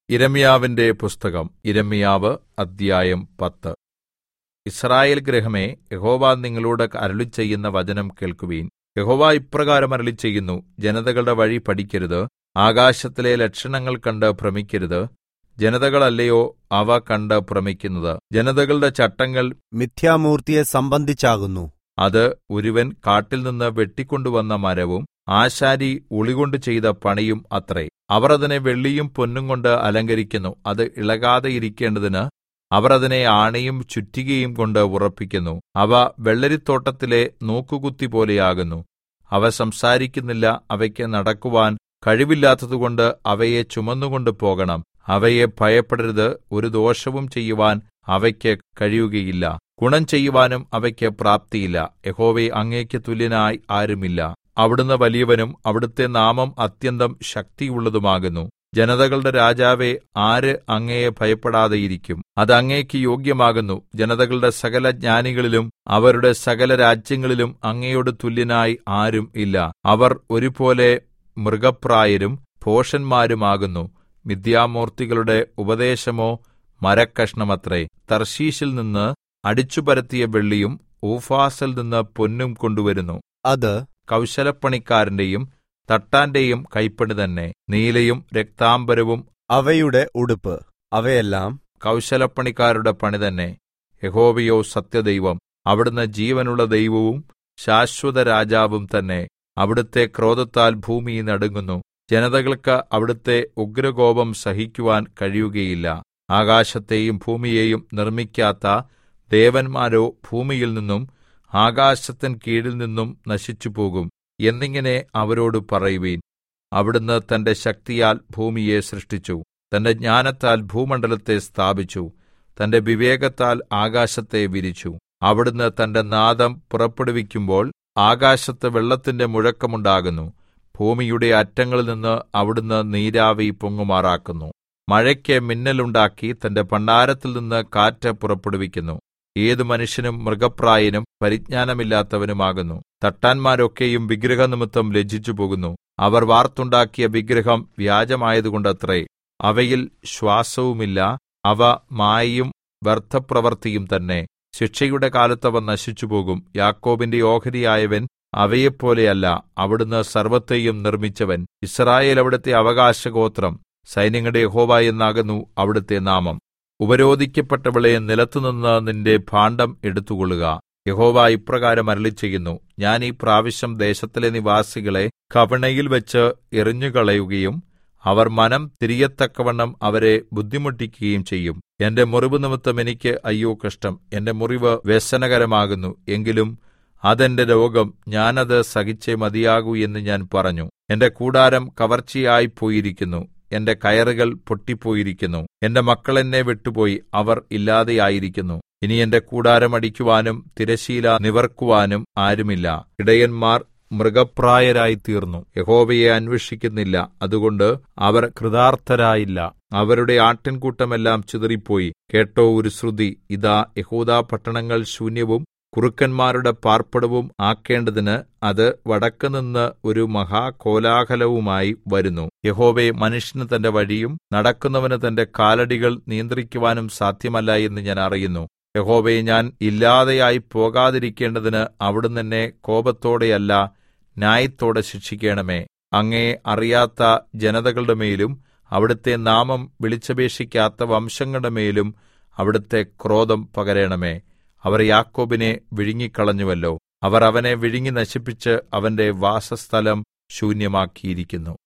യിരെമ്യാവിന്റെ പുസ്തകം. യിരെമ്യാവ് അദ്ധ്യായം 10. യിസ്രായേൽ ഗൃഹമേ, യഹോവ നിങ്ങളോട് അരുളിച്ചെയ്യുന്ന വചനം കേൾക്കുവിൻ. യഹോവ ഇപ്രകാരം അരുളിച്ചെയ്യുന്നു: ജനതകളുടെ വഴി പഠിക്കരുത്, ആകാശത്തിലെ ലക്ഷണങ്ങൾ കണ്ട് ഭ്രമിക്കരുത്. ജനതകളല്ലയോ അവ കണ്ട് ഭ്രമിക്കുന്നത്? ജനതകളുടെ ചട്ടങ്ങൾ മിഥ്യാമൂർത്തിയെ സംബന്ധിച്ചാകുന്നു. അത് ഒരുവൻ കാട്ടിൽനിന്ന് വെട്ടിക്കൊണ്ടുവന്ന മരവും ആശാരി ഉളികൊണ്ട് ചെയ്ത പണിയും അത്രേ. അവർ അതിനെ വെള്ളിയും പൊന്നും കൊണ്ട് അലങ്കരിക്കുന്നു. അത് ഇളകാതെ ഇരിക്കേണ്ടതിന് അവർ അതിനെ ആണിയും ചുറ്റികയും കൊണ്ട് ഉറപ്പിക്കുന്നു. അവ വെള്ളരിത്തോട്ടത്തിലെ നോക്കുകുത്തിപോലെയാകുന്നു. അവ സംസാരിക്കുന്നില്ല. അവയ്ക്ക് നടക്കുവാൻ കഴിവില്ലാത്തതുകൊണ്ട് അവയെ ചുമന്നുകൊണ്ട് പോകണം. അവയെ ഭയപ്പെടരുത്. ഒരു ദോഷവും ചെയ്യുവാൻ അവയ്ക്ക് കഴിയുകയില്ല. ഗുണം ചെയ്യുവാനും അവയ്ക്ക് പ്രാപ്തിയില്ല. യഹോവേ, അങ്ങേക്ക് തുല്യനായി ആരുമില്ല. അവിടുന്ന് വലിയവനും അവിടുത്തെ നാമം അത്യന്തം ശക്തിയുള്ളതുമാകുന്നു. ജനതകളുടെ രാജാവേ, ആര് അങ്ങയെ ഭയപ്പെടാതെയിരിക്കും? അത് അങ്ങേക്ക് യോഗ്യമാകുന്നു. ജനതകളുടെ സകല ജ്ഞാനികളിലും അവരുടെ സകല രാജ്യങ്ങളിലും അങ്ങയോട് തുല്യനായി ആരും ഇല്ല. അവർ ഒരുപോലെ മൃഗപ്രായരും ഭോഷന്മാരുമാകുന്നു. മിഥ്യാമൂർത്തികളുടെ ഉപദേശമോ മരക്കഷണമത്രേ. തർശീശിൽ നിന്ന് അടിച്ചുപരത്തിയ വെള്ളിയും ഊഫാസിൽ നിന്ന് പൊന്നും കൊണ്ടുവരുന്നു. അത് കൗശലപ്പണിക്കാരന്റെയും തട്ടാന്റെയും കൈപ്പണി തന്നെ. നീലയും രക്താംബരവും അവയുടെ ഉടുപ്പ്, അവയെല്ലാം കൗശലപ്പണിക്കാരുടെ പണി തന്നെ. യഹോവയോ സത്യദൈവം, അവിടുന്ന് ജീവനുള്ള ദൈവവും ശാശ്വത രാജാവും തന്നെ. അവിടുത്തെ ക്രോധത്താൽ ഭൂമി നടുങ്ങുന്നു. ജനതകൾക്ക് അവിടുത്തെ ഉഗ്രകോപം സഹിക്കുവാൻ കഴിയുകയില്ല. ആകാശത്തെയും ഭൂമിയെയും നിർമ്മിക്കാത്ത ദേവന്മാരോ ഭൂമിയിൽ നിന്നും ആകാശത്തിൻ കീഴിൽ നിന്നും നശിച്ചുപോകും എന്നിങ്ങനെ അവരോട് പറയുവിൻ. അവിടുന്ന് തന്റെ ശക്തിയാൽ ഭൂമിയെ സൃഷ്ടിച്ചു. തന്റെ ജ്ഞാനത്താൽ ഭൂമണ്ഡലത്തെ സ്ഥാപിച്ചു. തന്റെ വിവേകത്താൽ ആകാശത്തെ വിരിച്ചു. അവിടുന്ന് തന്റെ നാദം പുറപ്പെടുവിക്കുമ്പോൾ ആകാശത്ത് വെള്ളത്തിന്റെ മുഴക്കമുണ്ടാകുന്നു. ഭൂമിയുടെ അറ്റങ്ങളിൽ നിന്ന് അവിടുന്ന് നീരാവി പൊങ്ങുമാറാക്കുന്നു. മഴയ്ക്ക് മിന്നലുണ്ടാക്കി തന്റെ ഭണ്ഡാരത്തിൽ നിന്ന് കാറ്റ് പുറപ്പെടുവിക്കുന്നു. ഏതു മനുഷ്യനും മൃഗപ്രായനും പരിജ്ഞാനമില്ലാത്തവനുമാകുന്നു. തട്ടാന്മാരൊക്കെയും വിഗ്രഹനിമിത്തം ലജ്ജിച്ചുപോകുന്നു. അവർ വാർത്തുണ്ടാക്കിയ വിഗ്രഹം വ്യാജമായതുകൊണ്ടത്രേ. അവയിൽ ശ്വാസവുമില്ല. അവ മായയും വ്യർത്ഥപ്രവൃത്തിയും തന്നെ. ശിക്ഷയുടെ കാലത്ത് അവ നശിച്ചുപോകും. യാക്കോബിന്റെ ഓഹരിയായവൻ അവയെപ്പോലെയല്ല. അവിടുന്ന് സർവ്വത്തെയും നിർമ്മിച്ചവൻ. യിസ്രായേൽ അവിടുത്തെ അവകാശഗോത്രം. സൈന്യങ്ങളുടെ യഹോവ എന്നാകുന്നു അവിടുത്തെ നാമം. ഉപരോധിക്കപ്പെട്ടവളെ, നിലത്തുനിന്ന് നിന്റെ ഭാണ്ഡം എടുത്തുകൊള്ളുക. യഹോവ ഇപ്രകാരം അരുളിച്ചെയ്യുന്നു: ഞാൻ ഈ പ്രാവശ്യം ദേശത്തിലെ നിവാസികളെ കവിണയിൽ വെച്ച് എറിഞ്ഞുകളയുകയും അവർ മനം തിരിയത്തക്കവണ്ണം അവരെ ബുദ്ധിമുട്ടിക്കുകയും ചെയ്യും. എന്റെ മുറിവ് നിമിത്തം എനിക്ക് അയ്യോ കഷ്ടം. എന്റെ മുറിവ് വ്യസനകരമാകുന്നു. എങ്കിലും അതെന്റെ രോഗം. ഞാനത് സഹിച്ചേ മതിയാകൂ എന്ന് ഞാൻ പറഞ്ഞു. എന്റെ കൂടാരം കവർച്ചയായി പോയിരിക്കുന്നു. എന്റെ കയറുകൾ പൊട്ടിപ്പോയിരിക്കുന്നു. എന്റെ മക്കൾ എന്നെ വിട്ടുപോയി. അവർ ഇല്ലാതെയായിരിക്കുന്നു. ഇനി എന്റെ കൂടാരം അടിക്കുവാനും തിരശ്ശീല നിവർക്കുവാനും ആരുമില്ല. ഇടയന്മാർ മൃഗപ്രായരായിത്തീർന്നു. യഹോവയെ അന്വേഷിക്കുന്നില്ല. അതുകൊണ്ട് അവർ കൃതാർത്ഥരായില്ല. അവരുടെ ആട്ടിൻകൂട്ടമെല്ലാം ചിതറിപ്പോയി. കേട്ടോ ഒരു ശ്രുതി. ഇതാ, യെഹൂദാ പട്ടണങ്ങൾ ശൂന്യവും കുറുക്കന്മാരുടെ പാർപ്പിടവും ആക്കേണ്ടതിന് അത് വടക്കുനിന്ന് ഒരു മഹാകോലാഹലവുമായി വരുന്നു. യഹോവേ, മനുഷ്യന് തന്റെ വഴിയും നടക്കുന്നവന് തന്റെ കാലടികൾ നിയന്ത്രിക്കുവാനും സാധ്യമല്ല എന്ന് ഞാൻ അറിയുന്നു. യഹോവേ, ഞാൻ ഇല്ലാതെയായി പോകാതിരിക്കേണ്ടതിന് അവിടുന്ന് എന്നെ കോപത്തോടെയല്ല ന്യായത്തോടെ ശിക്ഷിക്കണമേ. അങ്ങയെ അറിയാത്ത ജനതകളുടെ മേലും അവിടുത്തെ നാമം വിളിച്ചപേക്ഷിക്കാത്ത വംശങ്ങളുടെ മേലും അവിടുത്തെ ക്രോധം പകരണമേ. അവർ യാക്കോബിനെ വിഴുങ്ങിക്കളഞ്ഞുവല്ലോ. അവർ അവനെ വിഴുങ്ങി നശിപ്പിച്ച് അവന്റെ വാസസ്ഥലം ശൂന്യമാക്കിയിരിക്കുന്നു.